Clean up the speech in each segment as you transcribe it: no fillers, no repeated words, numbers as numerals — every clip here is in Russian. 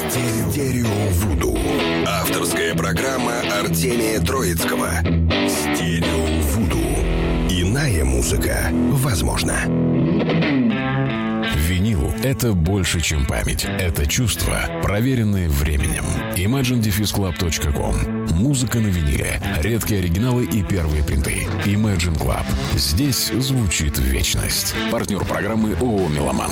Стерео Вуду. Авторская программа Артемия Троицкого. Стерео Вуду. Иная музыка возможна. Винил — это больше, чем память. Это чувства, проверенные временем. ImagineDefisClub.com. Музыка на виниле. Редкие оригиналы и первые принты. Imagine Club. Здесь звучит вечность. Партнер программы ООО «Меломан».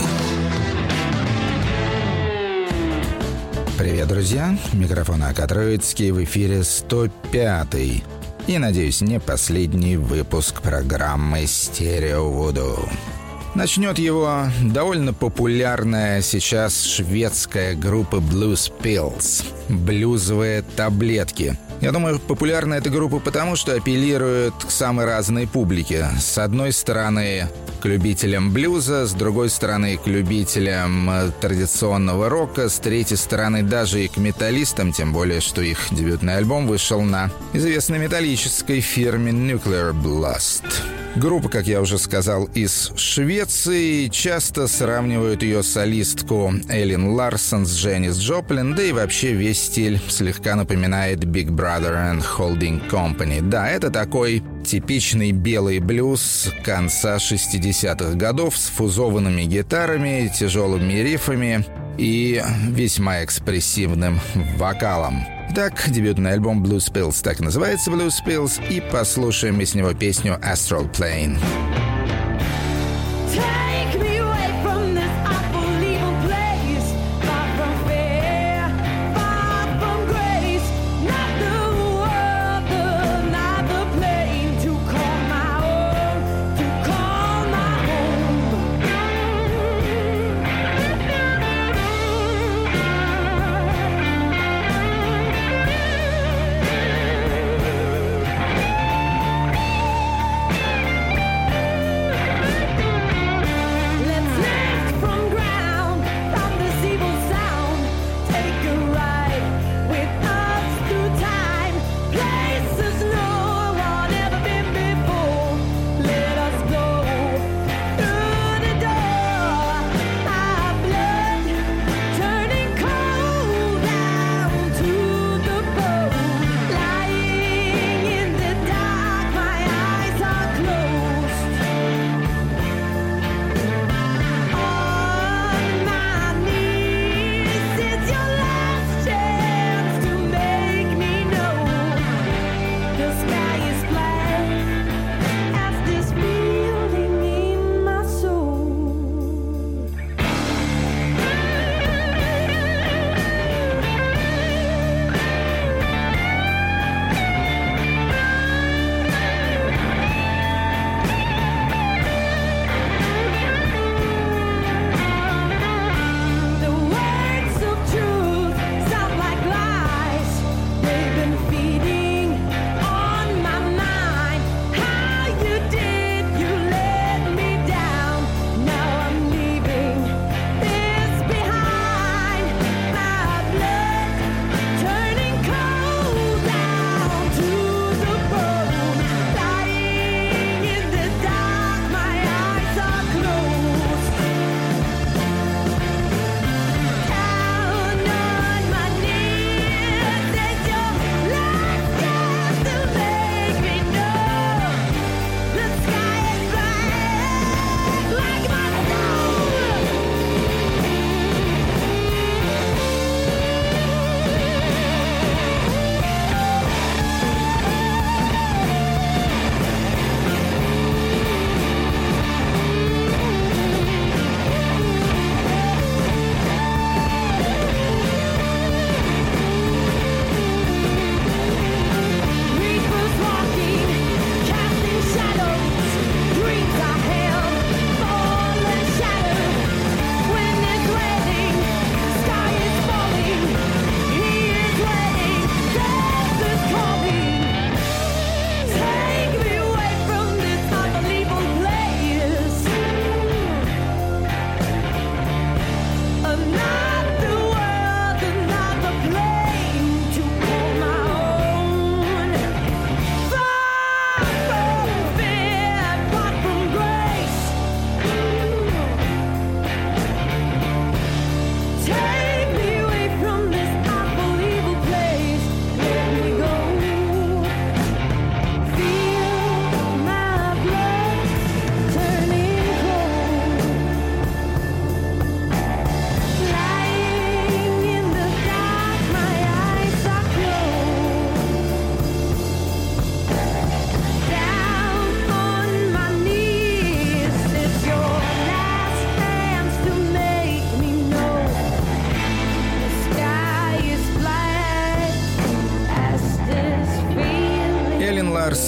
Привет, друзья! Микрофон АК Троицкий, в эфире 105-й. И, надеюсь, не последний выпуск программы «Стерео Вуду». Начнет его довольно популярная сейчас шведская группа Blues Pills. Блюзовые таблетки. Я думаю, популярна эта группа потому, что апеллирует к самой разной публике. С одной стороны, к любителям блюза, с другой стороны, к любителям традиционного рока, с третьей стороны, даже и к металлистам, тем более, что их дебютный альбом вышел на известной металлической фирме Nuclear Blast. Группа, как я уже сказал, из Швеции. Часто сравнивают ее солистку Эллен Ларсон с Дженнис Джоплин, да и вообще весь стиль слегка напоминает Big Brother and Holding Company. Да, это такой типичный белый блюз конца 60-х годов с фузованными гитарами, тяжелыми рифами и весьма экспрессивным вокалом. Так, дебютный альбом Blues Pills так и называется Blues Pills, и послушаем из него песню Astral Plane.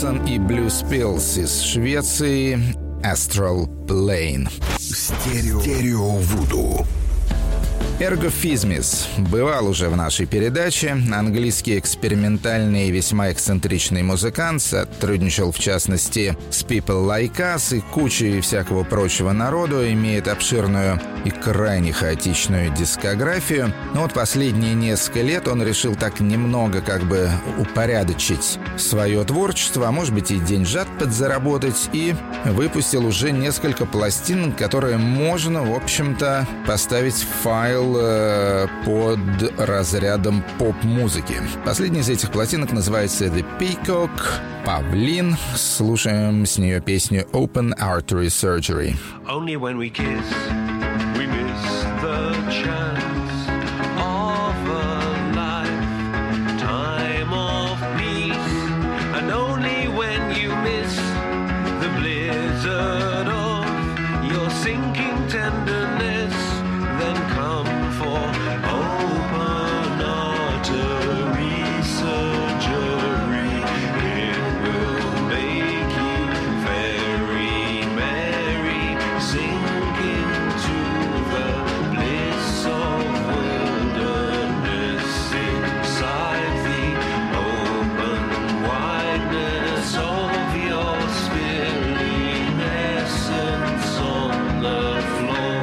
Андерсон и Блюз Пилс из Швеции «Astral Plane». Стерео Вуду. Ergo Physmis бывал уже в нашей передаче. Английский экспериментальный и весьма эксцентричный музыкант, сотрудничал в частности с People Like Us и кучей всякого прочего народу, имеет обширную и крайне хаотичную дискографию. Но вот последние несколько лет он решил так немного как бы упорядочить свое творчество, а может быть и деньжат подзаработать, и выпустил уже несколько пластин, которые можно, в общем-то, поставить в файл под разрядом поп-музыки. Последняя из этих пластинок называется «The Peacock», «Павлин». Слушаем с нее песню «Open Artery Surgery». Only when we kiss, we miss the chance of a lifetime of peace. And only when you miss the blizzard of your sinking tenderness, then come for open artery surgery. It will make you very merry, sink into the bliss of wilderness inside the open wideness of your spilling essence on the floor.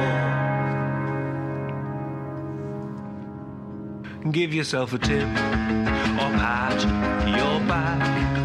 Give yourself a tip or pat your back.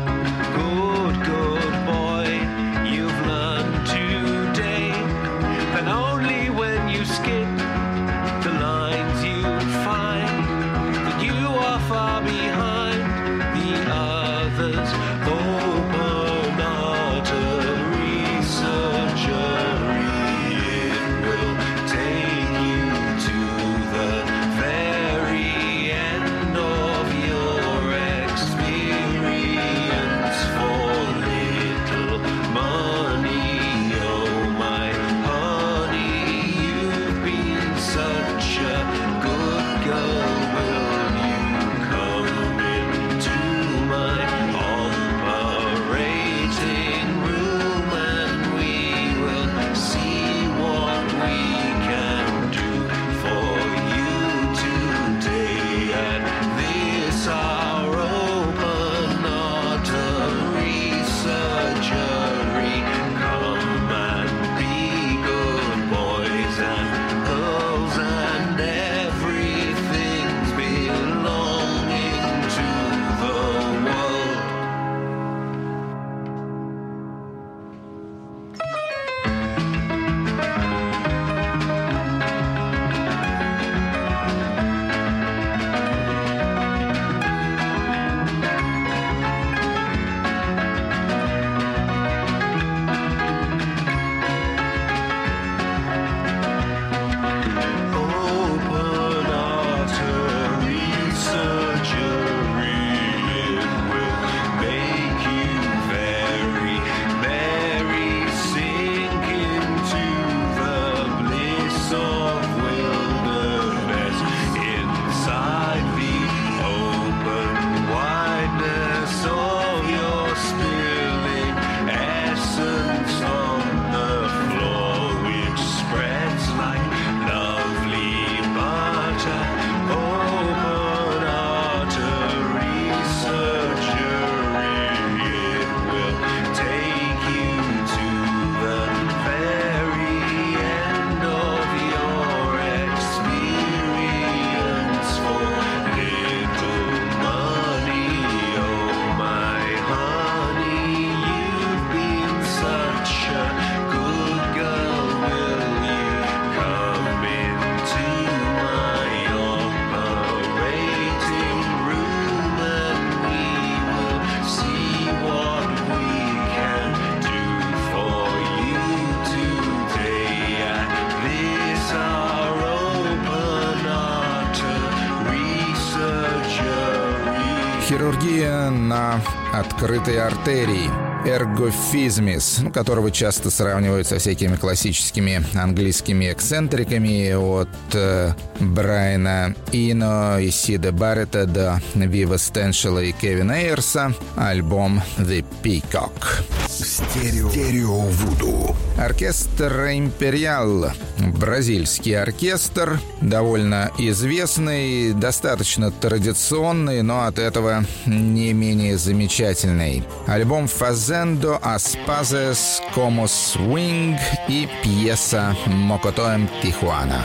Good boy, you've learned today that only when you skip the lines you find that you are far behind the others. Open artery surgery, it will take you to the very end of your experience for little money. Oh my honey, you've been such a good girl. Will you come into my operating room and we will see what we can do for you today at this our open artery surgery. Come and be good boys and girls and everything's belonging to the world. Open artery surgery, it will make you very merry, sink into the bliss of wilderness inside the open wideness of your spilling essence on the floor, which spreads like lovely butter. Open artery surgery, it will take you to the very end of your experience for little money. Oh my honey, you've been such a good girl. Will you come into my operating room and we will see what we can do for you today at this our open artery surgery. Хирургия на открытой артерии. Эргофизмис, которого часто сравнивают со всякими классическими английскими эксцентриками от Брайана Ино и Сида Баррета до Вива Стеншела и Кевина Эйрса, альбом «The Peacock». Стерео Вуду. Оркестр «Империал», бразильский оркестр, довольно известный, достаточно традиционный, но от этого не менее замечательный. Альбом «Fazendo as Pazes como Swing» и пьеса «Mocotoem Tijuana».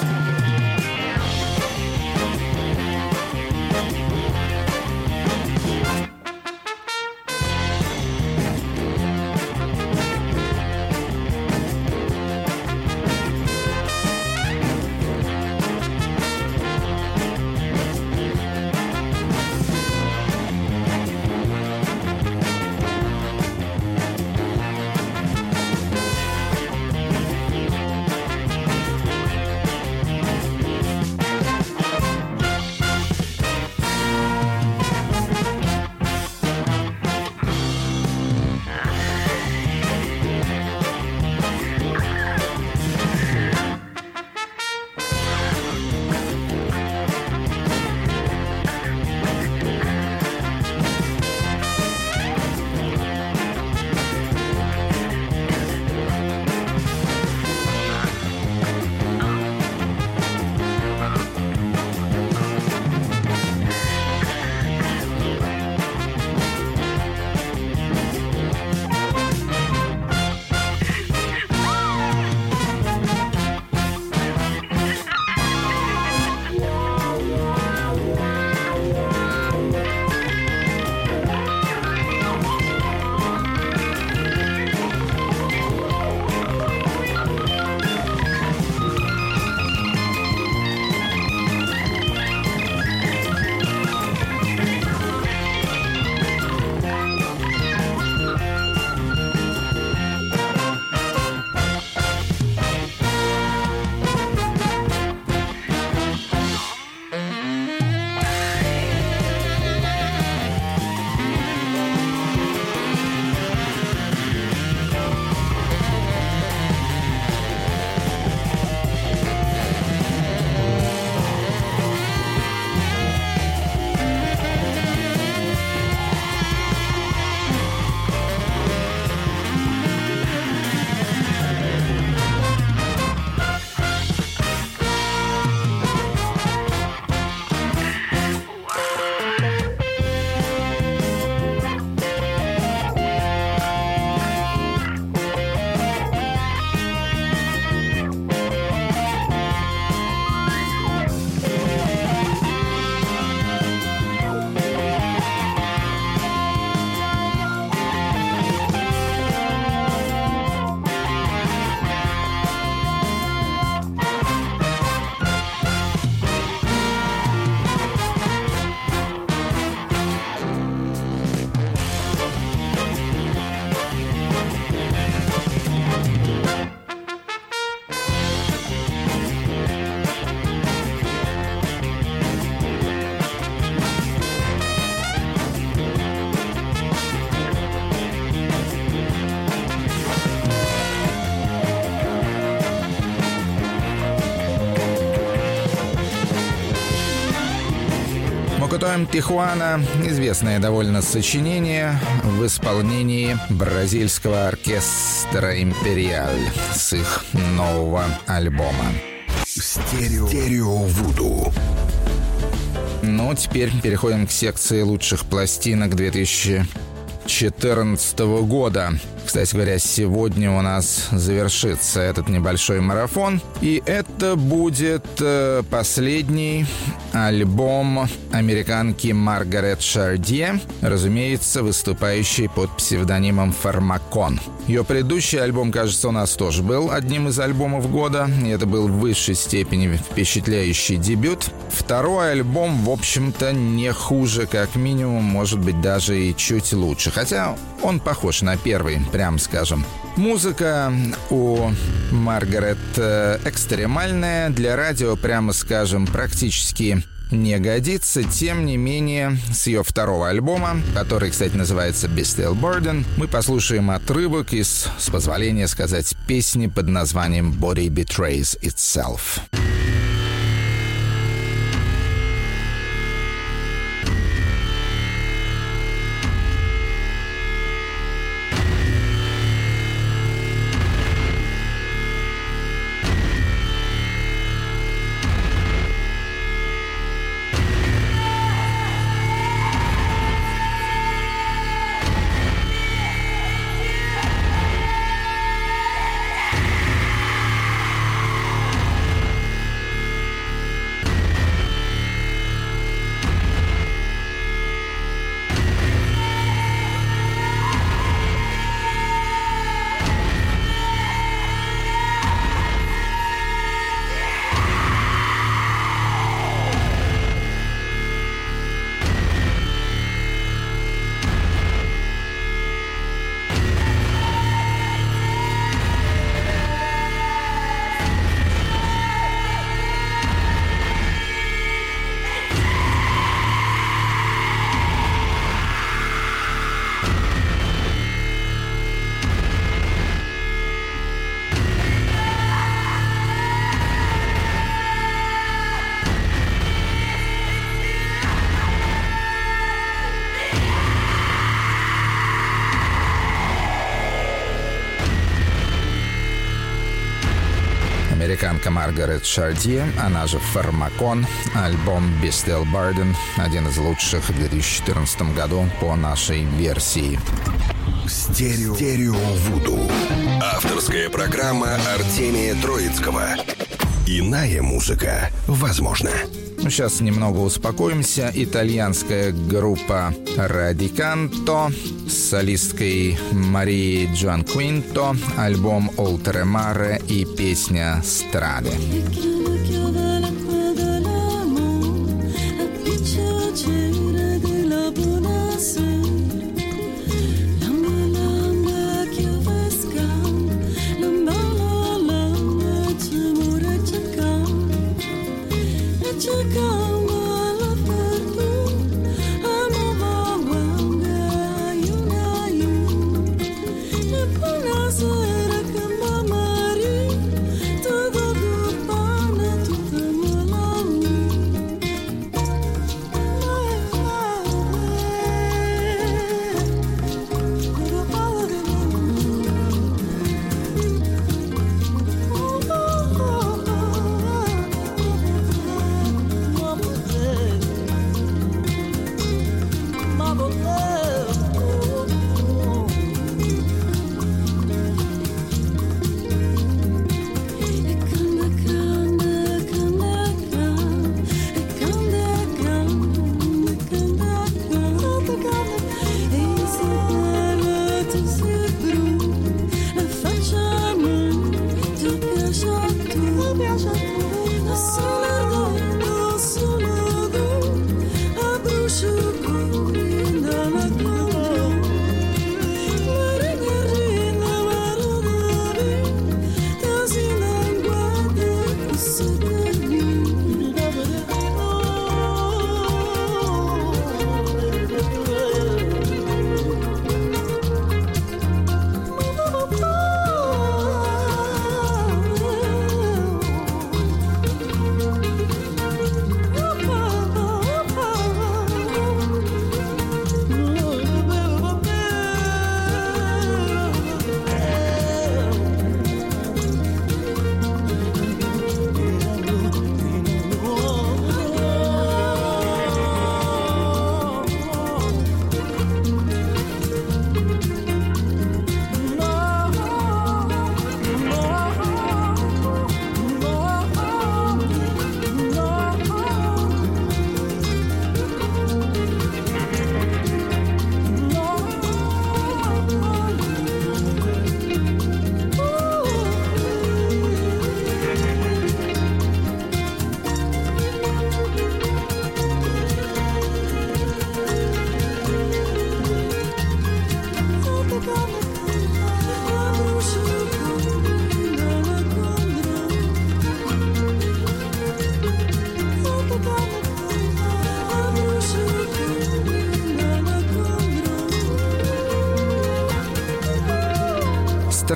«Mocotoem Tijuana» — известное довольно сочинение в исполнении бразильского оркестра «Империал» с их нового альбома. Стерео Вуду. Ну, теперь переходим к секции лучших пластинок 2014 года. Кстати говоря, сегодня у нас завершится этот небольшой марафон, и это будет последний альбом американки Маргарет Шардье, разумеется, выступающей под псевдонимом «Фармакон». Ее предыдущий альбом, кажется, у нас тоже был одним из альбомов года, и это был в высшей степени впечатляющий дебют. Второй альбом, в общем-то, не хуже, как минимум, может быть, даже и чуть лучше, хотя он похож на первый, прям скажем. Музыка у Маргарет экстремальная, для радио, прямо скажем, практически не годится. Тем не менее, с ее второго альбома, который, кстати, называется «Be Still Burden», мы послушаем отрывок из, с позволения сказать, песни под названием «Body Betrays Itself». Американка Маргарет Шардье, она же Фармакон, альбом «Be Still Burden», один из лучших в 2014 году по нашей версии. Стерео Вуду. Авторская программа Артемия Троицкого. Иная музыка возможна. Сейчас немного успокоимся. Итальянская группа Радиканто с солисткой Марией Джанквинто, альбом «Oltre Mare» и песня «Strade».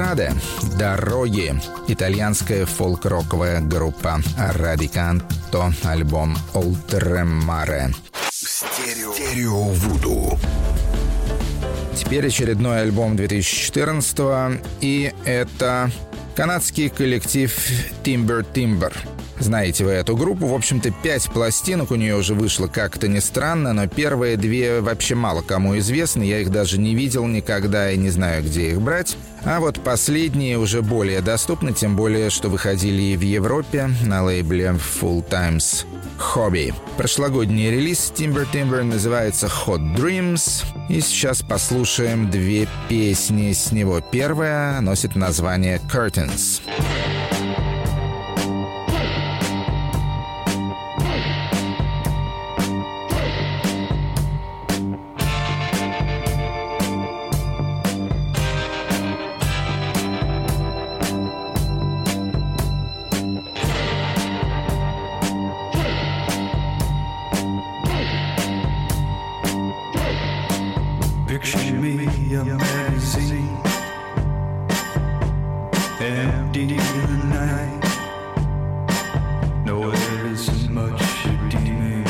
«Страде» — «Дороги». Итальянская фолк-роковая группа «Радиканто», альбом «Oltremare». Стерео Вуду. Теперь очередной альбом 2014-го, и это канадский коллектив Timber Timber. Знаете вы эту группу? В общем-то, 5 пластинок у нее уже вышло, как-то не странно, но первые 2 вообще мало кому известны, я их даже не видел никогда и не знаю, где их брать. А вот последние уже более доступны, тем более, что выходили и в Европе на лейбле Full Times Hobby. Прошлогодний релиз Timber Timber называется Hot Dreams, и сейчас послушаем 2 песни с него. Первая носит название Curtains. Picture me a magazine, empty in the night. No, there isn't much redeeming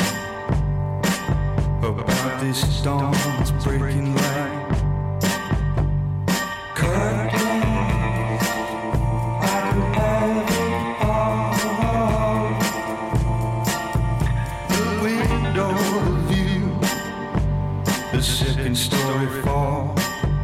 about this dawn's breaking light. Curtains, I could have it all. The window, the view, the second story fall.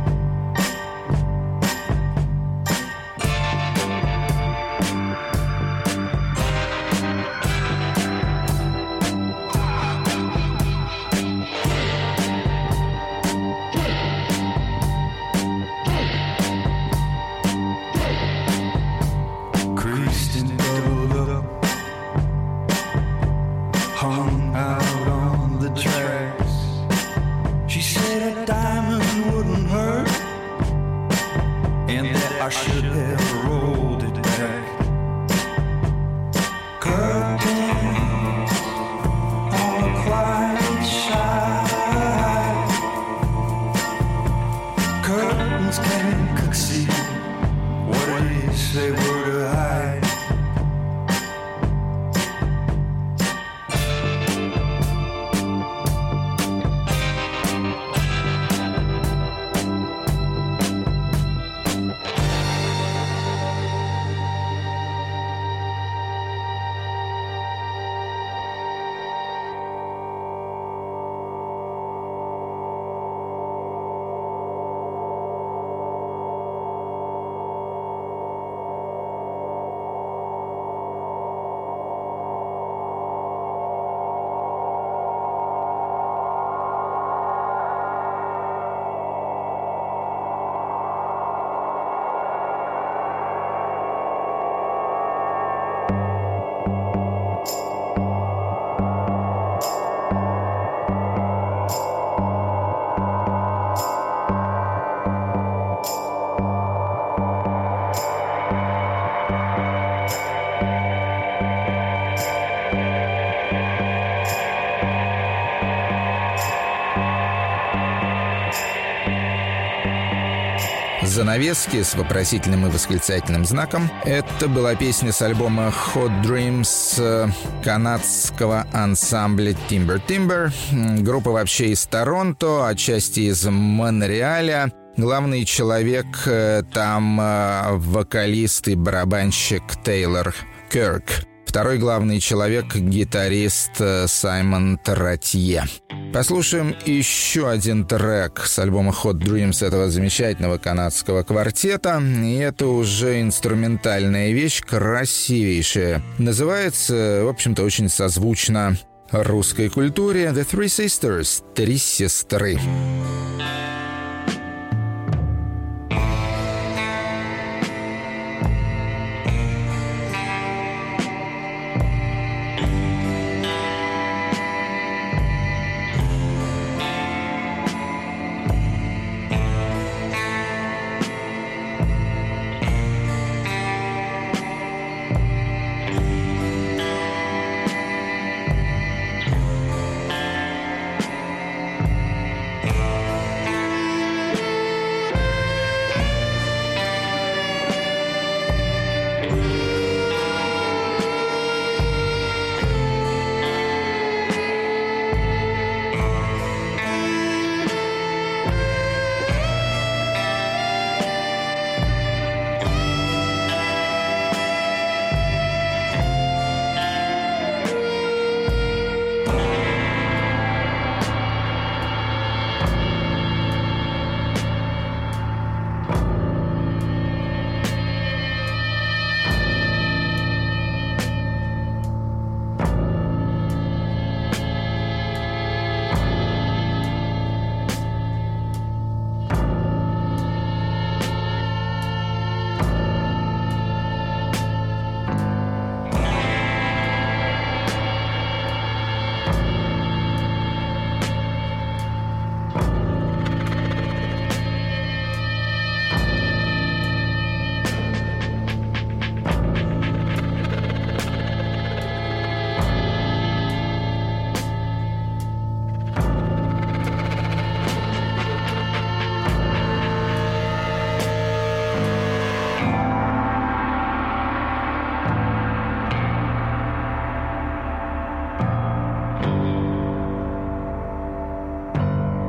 Creased and doubled up, hung out on the tracks. She said a diamond wouldn't hurt, and that I should have rolled it back. Curtains on a quiet side. Curtains can't conceal what it is they were to hide. Занавески с вопросительным и восклицательным знаком. Это была песня с альбома Hot Dreams канадского ансамбля Timber Timber. Группа вообще из Торонто, отчасти из Монреаля. Главный человек там вокалист и барабанщик Тейлор Кирк. Второй главный человек — гитарист Саймон Тратье. Послушаем еще один трек с альбома Hot Dreams этого замечательного канадского квартета. И это уже инструментальная вещь, красивейшая. Называется, в общем-то, очень созвучно русской культуре. The Three Sisters — «Три сестры».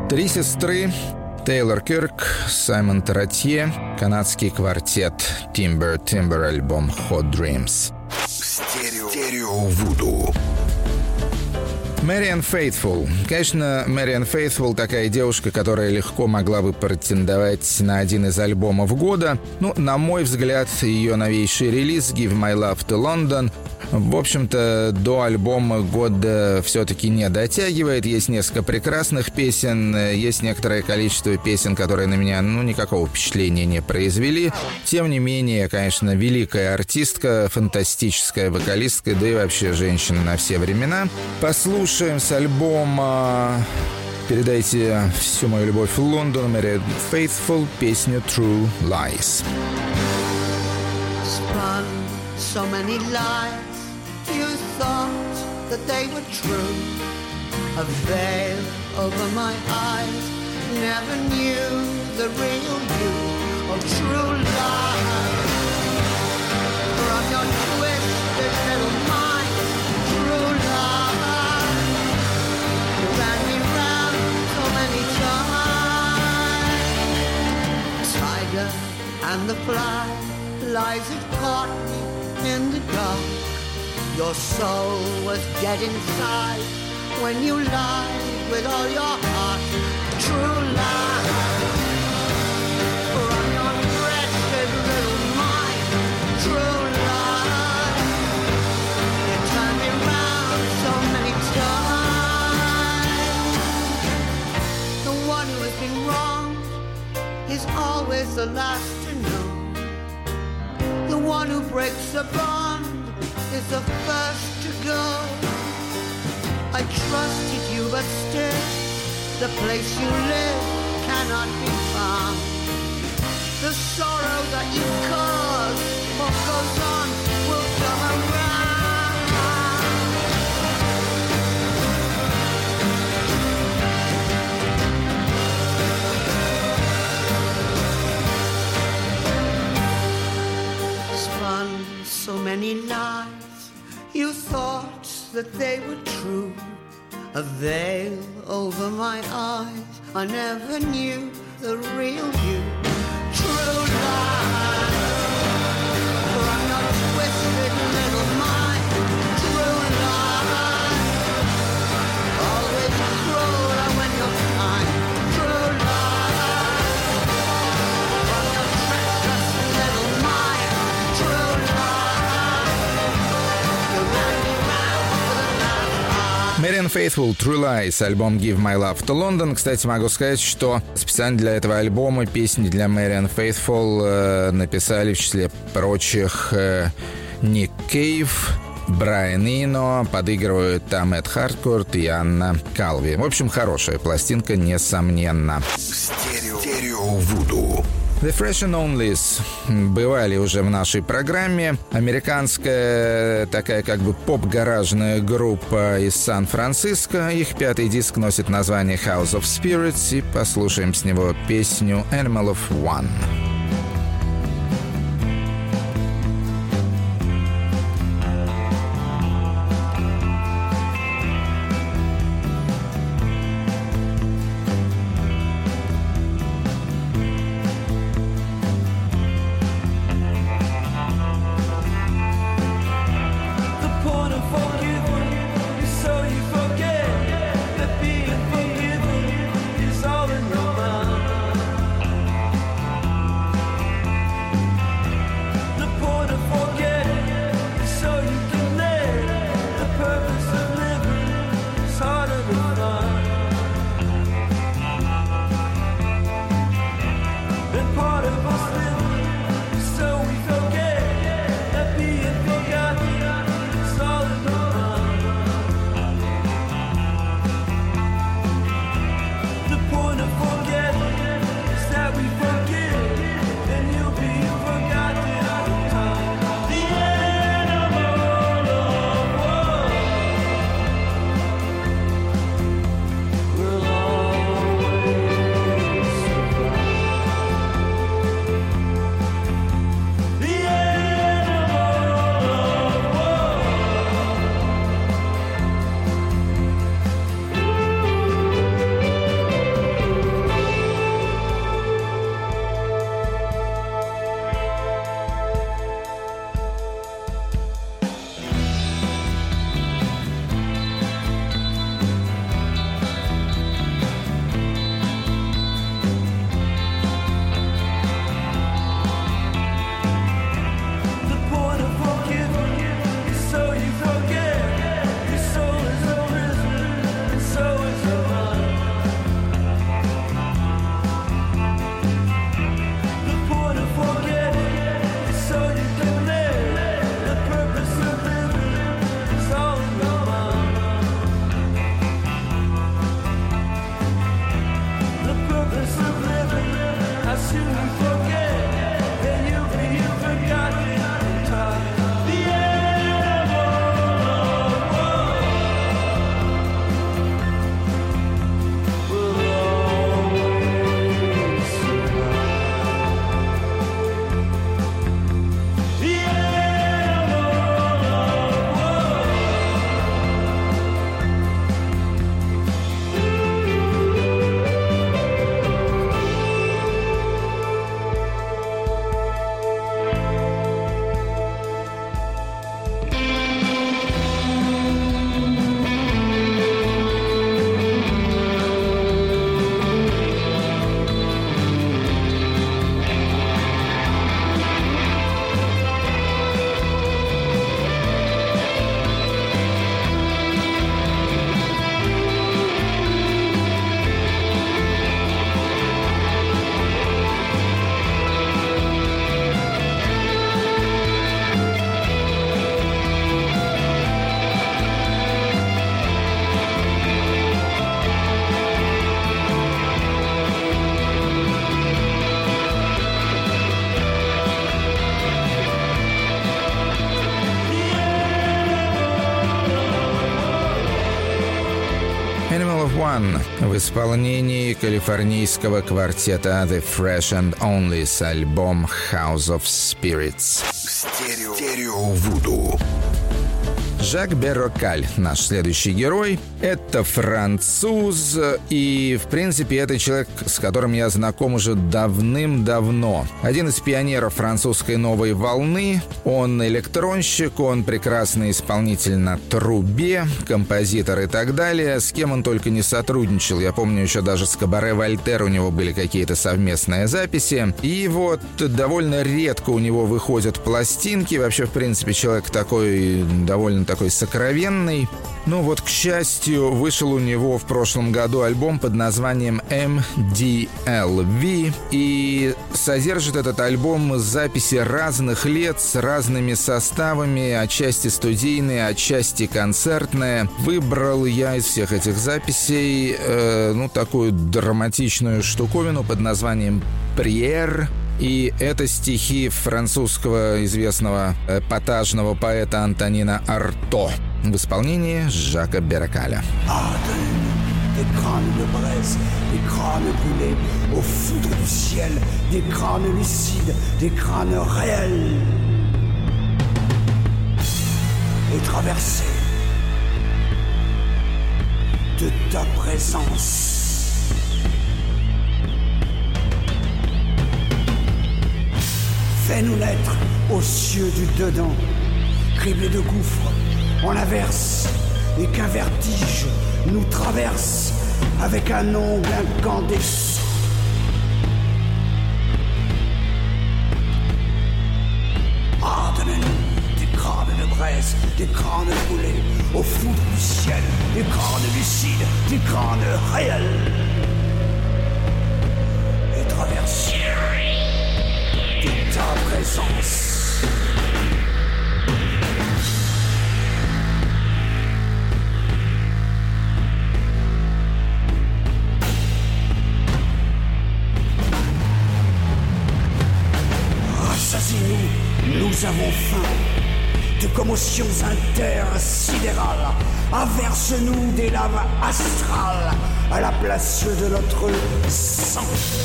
Три сестры: Тейлор Кирк, Саймон Таратье, канадский квартет Timber, альбом Hot Dreams. Стерео Вуду. Мэриан Фейтфул. Конечно, Мэриан Фейтфул такая девушка, которая легко могла бы претендовать на один из альбомов года. Ну, на мой взгляд, ее новейший релиз «Give My Love to London» в общем-то, до альбома года все-таки не дотягивает. Есть несколько прекрасных песен, есть некоторое количество песен, которые на меня, никакого впечатления не произвели. Тем не менее, конечно, великая артистка, фантастическая вокалистка, да и вообще женщина на все времена. Послушаем с альбома «Передайте всю мою любовь в Лондон» Мэриан Фейтфул песню «True Lies». So many lies, you thought that they were true. A veil over my eyes, never knew the real you. Oh, true lies, from your twisted little mind. True lies, you ran me round so many times. Tiger and the fly, lies had caught me in the dark. Your soul was dead inside when you lied with all your heart. True lies from your wretched little mind. True lies, you turned me round so many times. The one who has been wrong is always the last to know. The one who breaks a bond is the first to go. I trusted you, but still, the place you live cannot be found. The sorrow that you cause, what goes on, will come around. Spun so many lies, you thought that they were true. A veil over my eyes, I never knew the real you. True lies from your twisted little mind. True lies, always cruel when you're kind. True lies from your treacherous little mind. True lies, you ran me round for the last time. Мэриан Фейтфул, True Lies, альбом Give My Love to London. Кстати, могу сказать, что специально для этого альбома песни для Мэриан Фейтфул написали, в числе прочих, Ник Кейв, Брайан Ино, подыгрывают там Эд Хардкорт и Анна Калви. В общем, хорошая пластинка, несомненно. Стерео Вуду. The Fresh and Onlys бывали уже в нашей программе. Американская такая как бы поп-гаражная группа из Сан-Франциско. Их пятый диск носит название House of Spirits, и послушаем с него песню Animal of One. Forgiven is all in your mind. Animal of One в исполнении калифорнийского квартета The Fresh and Only с альбом House of Spirits. Стерео Вуду. Жак Беррокаль, наш следующий герой, это француз, и, в принципе, это человек, с которым я знаком уже давным-давно. Один из пионеров французской новой волны. Он электронщик, он прекрасный исполнитель на трубе, композитор и так далее. С кем он только не сотрудничал. Я помню, еще даже с Кабаре Вольтер у него были какие-то совместные записи. И вот довольно редко у него выходят пластинки. Вообще, в принципе, человек такой довольно такой сокровенный. Ну вот, к счастью, вышел у него в прошлом году альбом под названием MDLV. И содержит этот альбом записи разных лет с разными составами, отчасти студийные, отчасти концертные. Выбрал я из всех этих записей такую драматичную штуковину под названием «Приер». И это стихи французского известного эпатажного поэта Антонина Арто в исполнении Жака Беррокаля. Des crânes de braise, des crânes brûlés aux foudres du ciel, des crânes lucides, des crânes réels. Et traversés de ta présence. Fais-nous naître aux cieux du dedans, criblés de gouffres, en averse, et qu'un vertige nous traverse avec un ongle incandescent. Donne-nous des crânes de braise, des crânes brûlés aux foudres du ciel, des crânes lucides, des crânes réels. Et traverse de ta présence. Rassasie-nous, nous avons faim de commotions intersidérales. Averse-nous des laves astrales à la place de notre sang.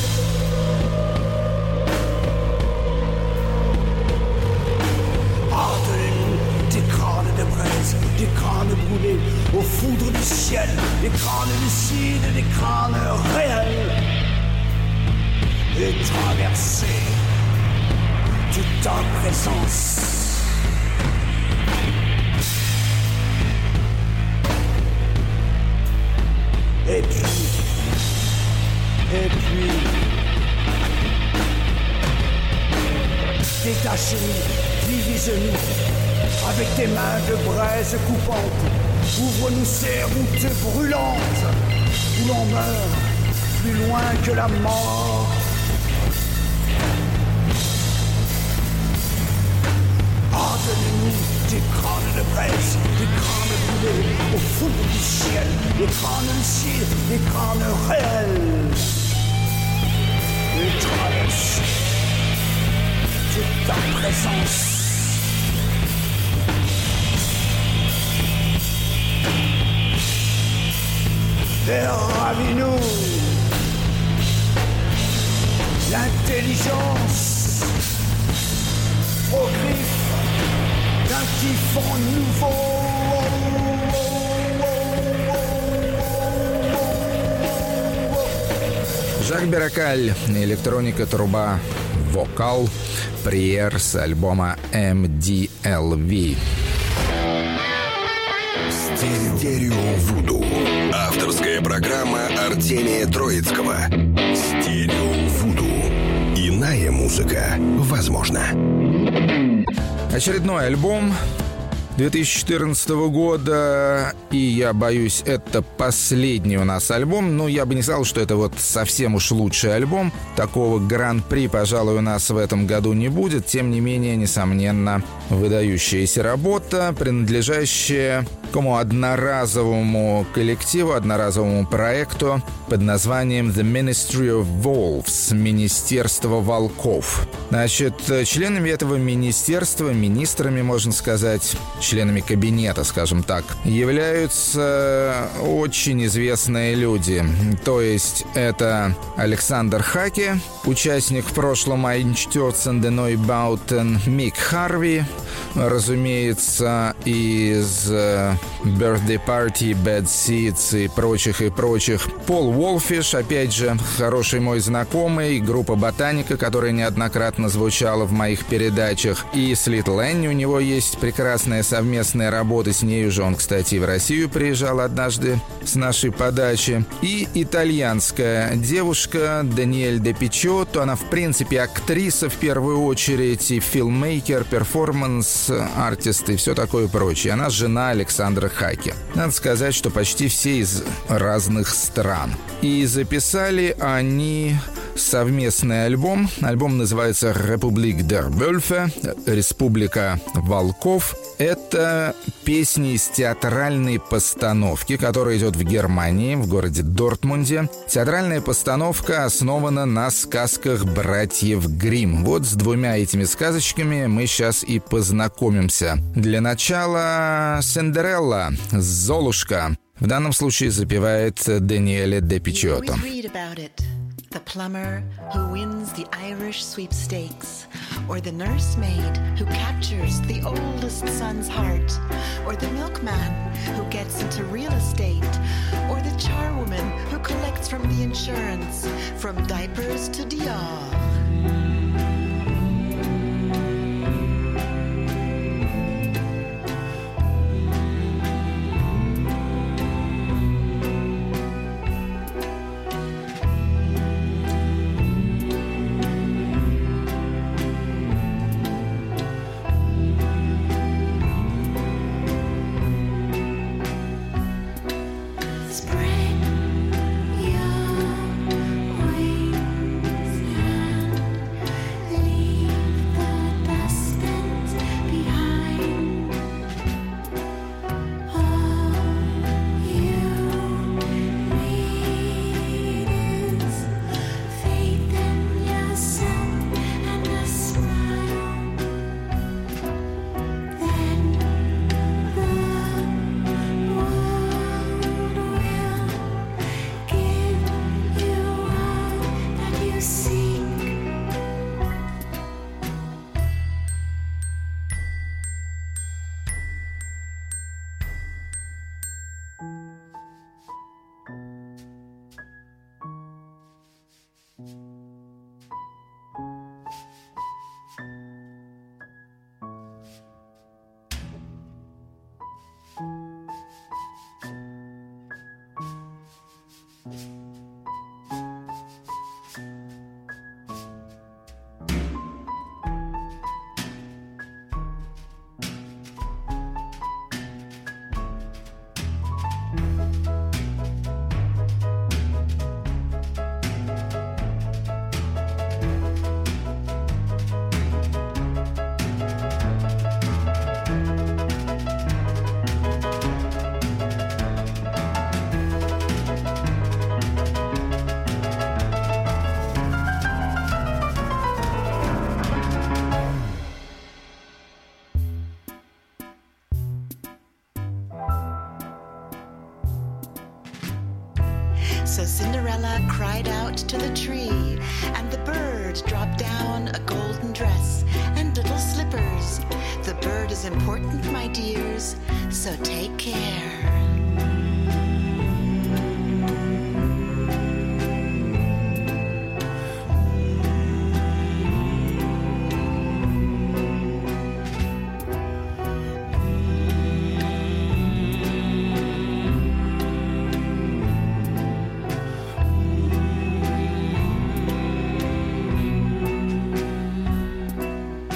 Des crânes brûlés aux foudres du ciel, des crânes lucides, des crânes réels. Et traverser toute ta présence. Et puis, détachez-nous, divise-nous. Avec tes mains de braise coupantes, ouvre-nous ces routes brûlantes où l'on meurt plus loin que la mort. Donne-nous des crânes de braise, des crânes brûlés au fond du ciel, des crânes lucides, des crânes réels. Et traverse toute ta présence. Et ravis-nous l'intelligence aux griffes d'un typhon nouveau. Жак Беррокаль, электроника, труба, вокал, приер с альбома MDLV. Стерео Вуду. Авторская программа Артемия Троицкого. Стерео Вуду. Иная музыка возможна. Очередной альбом 2014 года, и я боюсь, это последний у нас альбом. Но я бы не сказал, что это вот совсем уж лучший альбом. Такого гран-при, пожалуй, у нас в этом году не будет. Тем не менее, несомненно, выдающаяся работа, принадлежащая такому одноразовому коллективу, одноразовому проекту под названием The Ministry of Wolves, Министерство волков. Значит, членами этого министерства, министрами, можно сказать, членами кабинета, скажем так, являются очень известные люди. То есть это Александр Хаке, участник в прошлом Einstürzende Neubauten, Мик Харви, разумеется, из Birthday Party, Bad Seeds и прочих. Пол Волфиш, опять же, хороший мой знакомый, группа Ботаника, которая неоднократно звучала в моих передачах. И с Little Annie у него есть прекрасная совместная работа, с ней уже он, кстати, в Россию приезжал однажды с нашей подачи. И итальянская девушка Даниэль де Пичотто, она, в принципе, актриса в первую очередь, и филммейкер, перформанс-артист и все такое прочее. Она жена Александра Хаке. Надо сказать, что почти все из разных стран. И записали они совместный альбом. Альбом называется «Republik der Wölfe», «Республика волков». Это песни из театральной постановки, которая идет в Германии, в городе Дортмунде. Театральная постановка основана на сказках братьев Гримм. Вот с двумя этими сказочками мы сейчас и познакомимся. Для начала «Синдерелла», «Золушка». В данном случае запевает Даниэле де Пичотто. The plumber who wins the Irish sweepstakes, or the nursemaid who captures the oldest son's heart, or the milkman who gets into real estate, or the charwoman who collects from the insurance, from diapers to Dior. So Cinderella cried out to the tree, and the bird dropped down a golden dress and little slippers. The bird is important, my dears, so take care.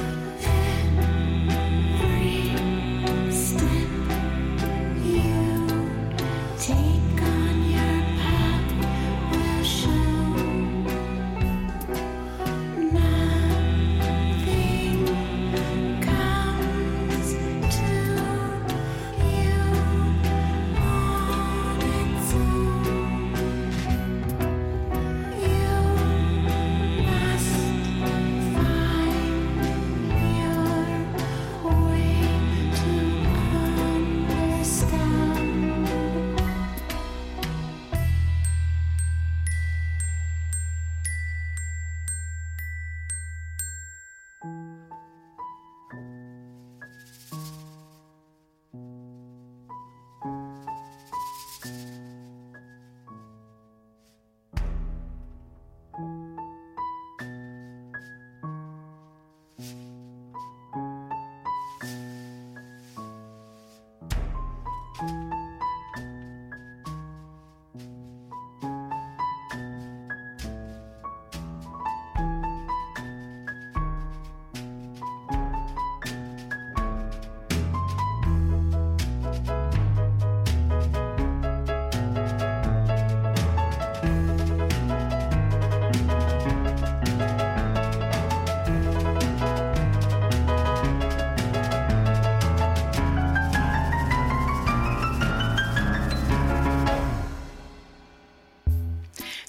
You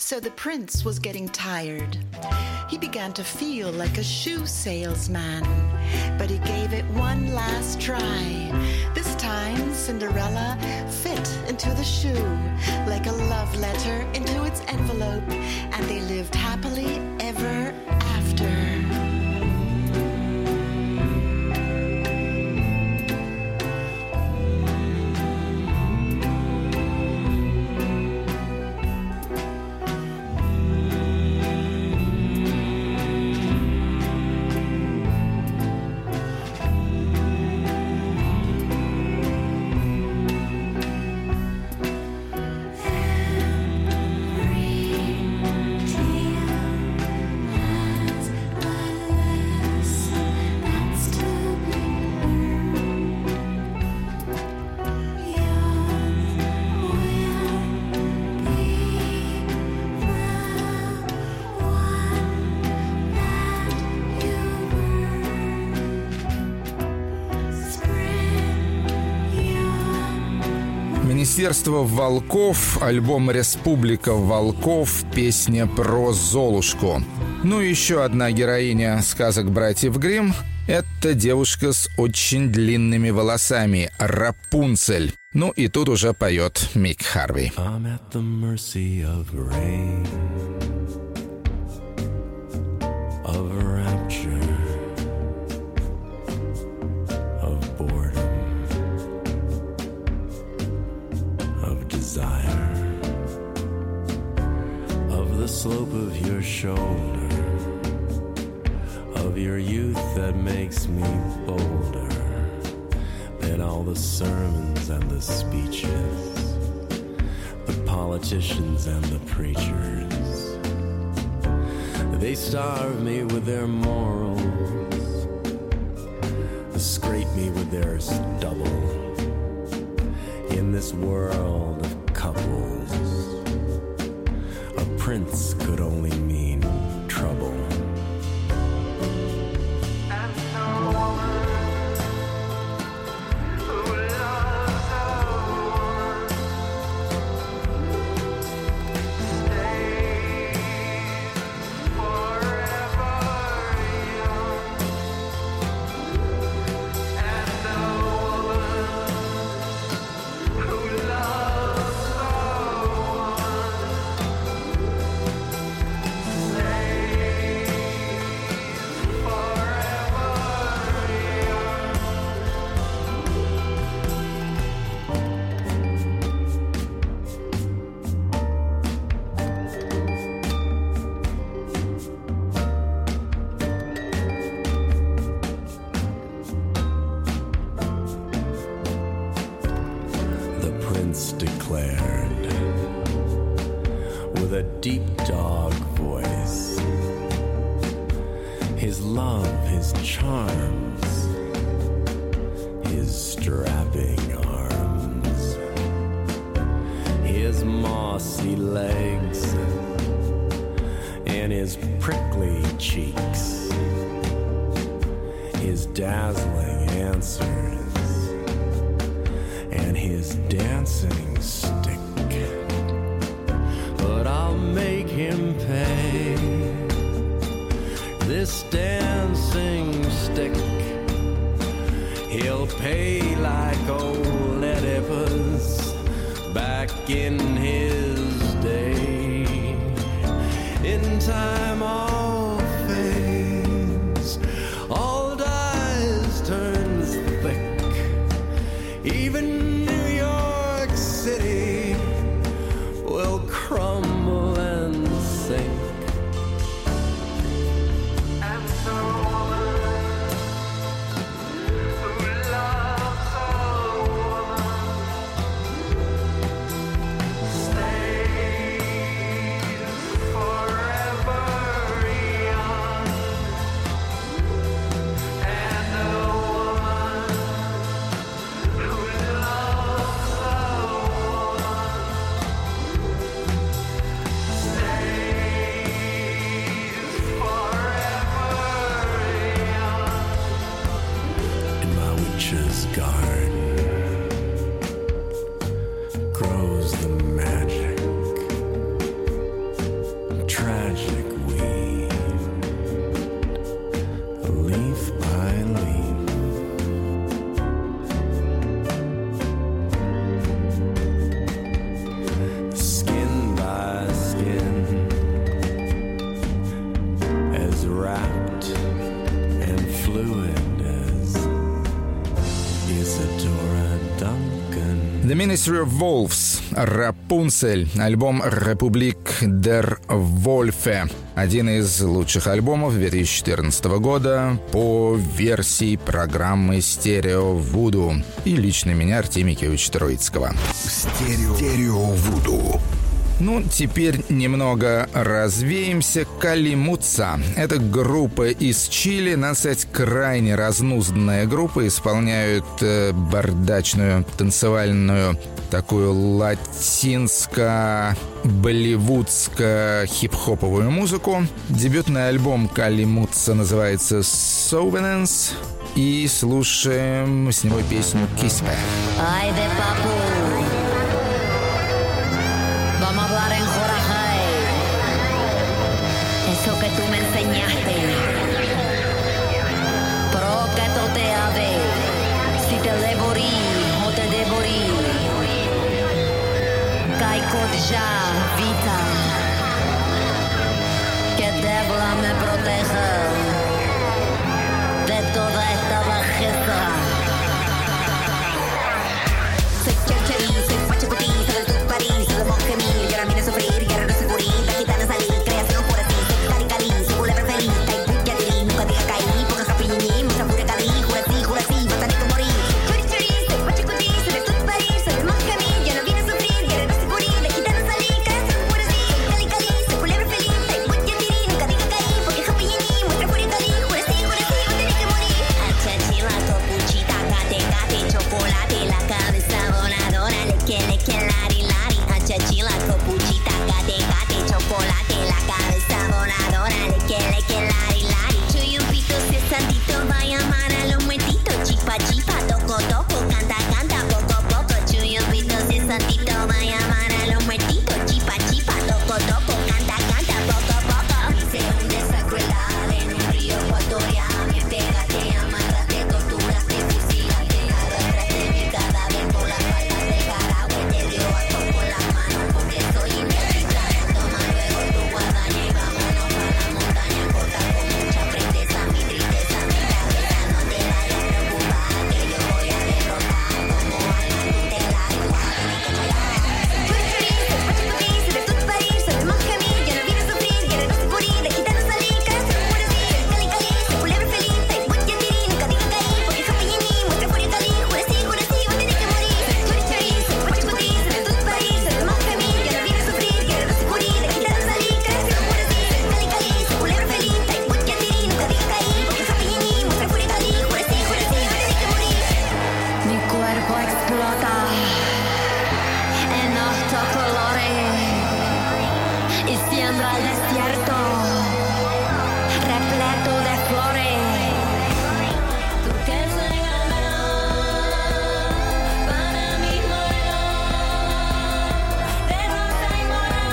So the prince was getting tired. He began to feel like a shoe salesman, but he gave it one last try. This time, Cinderella fit into the shoe like a love letter into its envelope, and they lived happily ever after. Министерство волков, альбом «Республика волков», песня про Золушку. Ну и еще одна героиня сказок братьев Гримм — это девушка с очень длинными волосами, Рапунцель. Ну и тут уже поет Мик Харви. I'm at the mercy of rain, of rapture, of boredom, of desire, of the slope of your shoulder, of your youth that makes me bolder than all the sermons and the speeches, the politicians and the preachers. They starve me with their morals, scrape me with their stubble. In this world of couples, a prince could only mean trouble. Declared with a deep dog voice, his love, his charms, his strapping arms, his mossy legs, and his prickly cheeks, his dazzling answers, and his dancing stick. But I'll make him pay this dancing stick. He'll pay like old Oedipus back in his day. In time all fades, all dies, turns thick. Even New York City will crumble and sink. And so who loves a woman stays forever Ministry of Wolves, Рапунцель, альбом «Republik der Wölfe». Один из лучших альбомов 2014 года по версии программы «Стерео Вуду» и лично меня, Артемия Киевича Троицкого. Стерео Вуду. Ну, теперь немного развеемся. Калимутса. Это группа из Чили, надо сказать, крайне разнузданная группа. Исполняют бардачную, танцевальную, такую латинско-болливудско-хип-хоповую музыку. Дебютный альбом Калимутса называется «Souvenance». И слушаем с него песню «Киспе». Ay de papu, vamos a hablar en Jorajay. Eso que tú me enseñaste, pro que tú te ave, si te devorí o te devorí, caico ya vita, que Debla me proteja de toda esta bajeza. Soy Chercherí, soy Pachacutí, soy del Tut París, soy de Mongemil, y ahora vine a sufrir, guerrero segurí, la gitana salí, creación por así, soy Cali Cali, soy Gule Preferí, Caipu Yadiri, nunca diga caí, porque Japiñiní, mucha furia Cali, jura sí, botánico morí. Chercherí, soy Pachacutí, soy del Tut París, soy de Mongemil, y ahora vine a sufrir, guerrero segurí, la gitana salí, creación por así, soy Cali Cali, soy Gule Preferí, Caipu Yadiri, nunca diga caí, porque Japiñiní, mucha furia Cali, jura sí, botánico morí. Achachila, copuchita, cate, cate, chocolate, la cabeza voladora, leque, lari, lari. Achachila, copuchita, cate, cate, chocolate, la cabeza voladora, leque, lari, lari. Chuyupito, si santito, va a llamar a los muertitos, chipa, chipa, toco, toco, canta, canta, poco, poco. Chuyupito, si santito, va a llamar a los muertitos, chipa, chipa, toco, toco, canta, canta, poco, poco. Se hunde esa crueldad en un río ecuatorial, me pegaste, amarraste, torturaste, fusilaste, arrastraste mi cadáver por las faldas de Carahue, te dio asco con las manos porque soy inevitable. Toma luego tu guadaña y vámonos a la montaña, corta con mucha presteza mi tristeza, mi cabeza, no te vayas preocupada que yo voy a derrotar como alma tutelar. Soy de Tut París, soy de Mongemil, yo no vine a sufrir, guerrero segurí, la gitana salí, creación por así, soy Cali Cali, soy Gule Preferí, Caipu Yadiri, nunca diga caí, porque Japiñiní, muestra furia Cali, jura sí, voy a tener que morir. Chercherí, soy Pachacutí, soy de Tut París, soy de Mongemil, yo no vine a sufrir, guerrero segurí, la gitana salí, creación por así, soy Cali Cali, soy Gule Preferí, Caipu Yadiri, nunca diga caí, porque Japiñiní, muestra furia Cali, jura sí, voy a tener que morir. Mi cuerpo explota en estos colores y siembra el desierto repleto de flores. Tú que se para mi de rosa y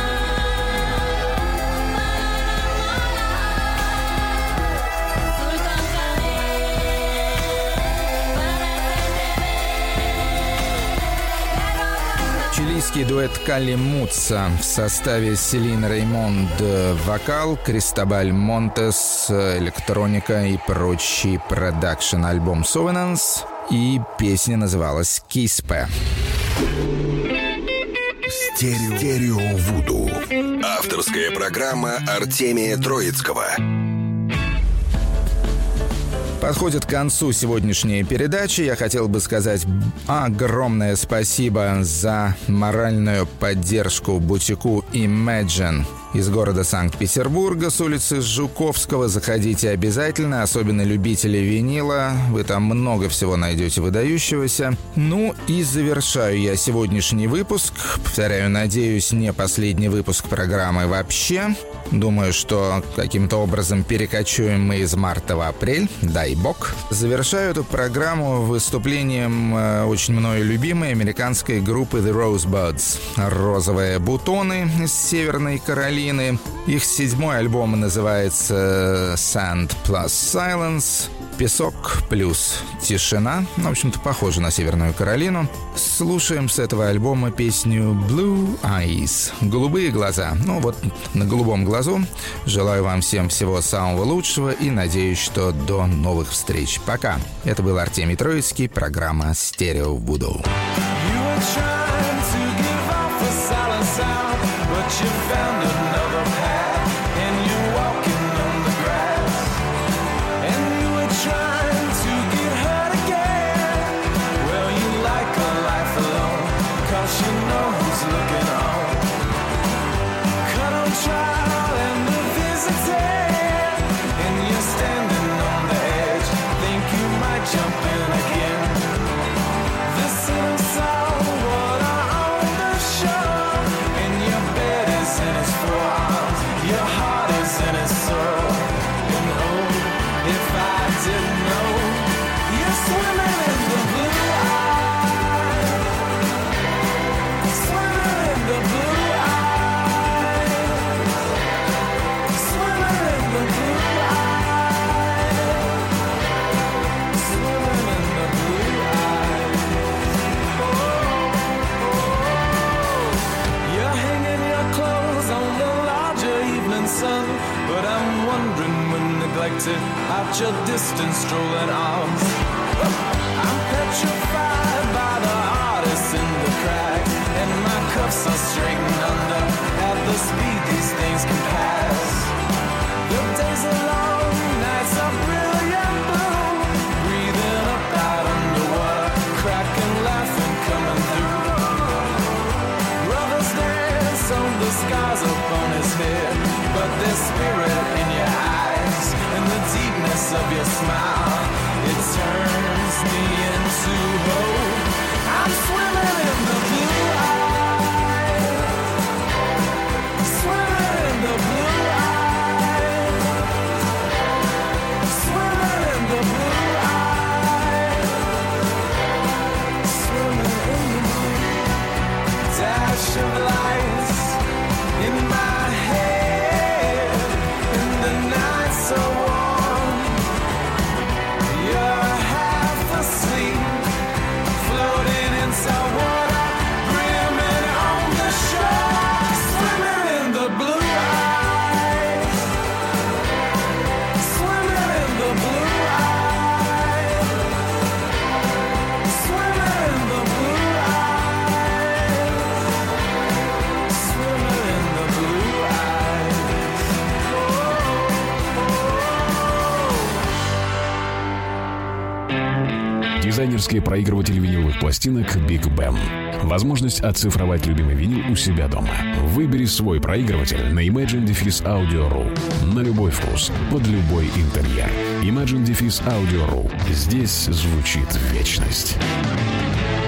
Чилийский дуэт Калимутса в составе Селин Реймонд вокал, Кристобаль Монтес электроника и прочий продакшн. Альбом «Souvenance» и песня называлась «Киспе». Стерео Вуду. Авторская программа Артемия Троицкого. Подходит к концу сегодняшняя передача. Я хотел бы сказать огромное спасибо за моральную поддержку бутику Imagine из города Санкт-Петербурга с улицы Жуковского. Заходите обязательно, особенно любители винила. Вы там много всего найдете выдающегося. Ну и завершаю я сегодняшний выпуск. Повторяю, надеюсь, не последний выпуск программы вообще. Думаю, что каким-то образом перекочуем мы из марта в апрель. Дай бог. Завершаю эту программу выступлением очень мною любимой американской группы The Rosebuds. «Розовые бутоны» из Северной Каролины. Их 7-й альбом называется «Sand plus Silence». Песок плюс тишина. В общем-то, похоже на Северную Каролину. Слушаем с этого альбома песню Blue Eyes. Голубые глаза. Ну вот, на голубом глазу. Желаю вам всем всего самого лучшего и надеюсь, что до новых встреч. Пока. Это был Артемий Троицкий, программа «Стерео Вуду». You were trying you found another path and you're walking on the grass, and you were trying to get hurt again. Well, you like a life alone, 'cause you know who's looking on. Cut on trial and the visited, and you're standing on the edge, think you might jump in again. This is all what I own to show, and your bed is in its forearms, your heart is in its soul. And oh, if I didn't know, you're swimming in the blue eye, swimming in the blue eye, swimming in the blue eye, swimming in the blue eye. You're hanging your clothes on the larger evening sun, but I'm wondering when neglected out your distant strolling arms. I'm petrified by the artists in the cracks, and my cuffs are straightened under at the speed these things can pass. The days are long, nights are brilliant blue, breathing up out underwater, cracking, laughing, coming through. Brothers dance on the scars upon his head, but there's spirit in your eyes and the deepness of your smile. It turns me into hope. I'm swimming in the blue eye, swimming in the blue eye, swimming in the blue eye, swimming in the blue. Dash of lights in my head, and the nights so warm. You're half asleep, floating in salt water, brimming on the shore, swimming in the blue eye, swimming in the blue eye, swimming in the blue eye, swimming in the blue eye. Дизайнерский проигрыватель виниловых пластинок Big Ben. Возможность оцифровать любимый винил у себя дома. Выбери свой проигрыватель на Imagine-Audio.ru. На любой вкус, под любой интерьер. Imagine-Audio.ru. Здесь звучит вечность.